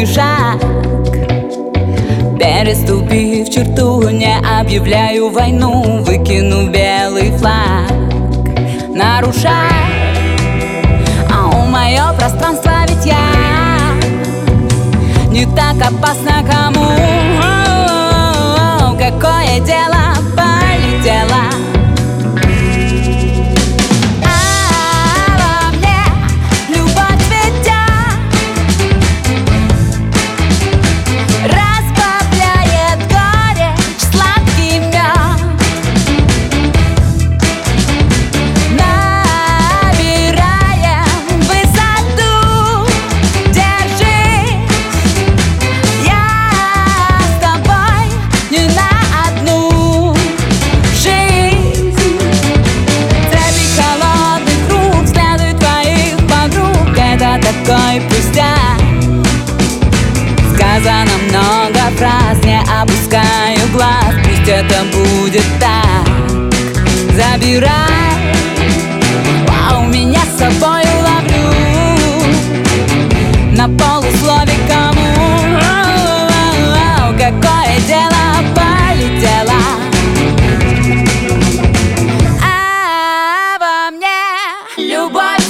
каждый шаг. Переступив черту, не объявляю войну, выкину белый флаг. Нарушай, мое пространство, ведь я не так опасно кому. Какое дело, полетело. Во мне любовь цветет, разбавляет горечь сладкий мед. Набираем высоту, держись, я с тобой не на одну жизнь. Цепи холодных рук, следуй твоих подруг, это такой пустяк. Сказано много фраз, не опускаю глаз, пусть это будет так. Забирай, а у меня с собой ловлю на полуслове кому. Какое дело, полетело. Во мне любовь.